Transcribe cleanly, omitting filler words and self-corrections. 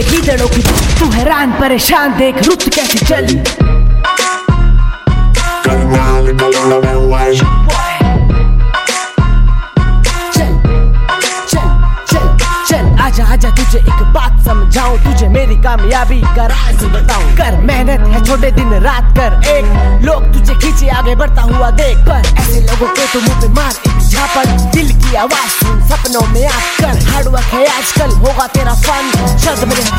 कीचड़ों की तू हैरान परेशान देख रुत कैसी चली। आजा आजा तुझे एक बात समझाऊं, तुझे मेरी कामयाबी का राज बताऊं। कर मेहनत है छोटे दिन रात कर एक, लोग तुझे खींचे आगे बढ़ता हुआ देख। पर ऐसे लोगों को तो मुंह पे मार एक झापड़, दिल की आवाज सुन सपनों में आकर। हार्ड वर्क है आजकल होगा तेरा फन, शब्द मेरे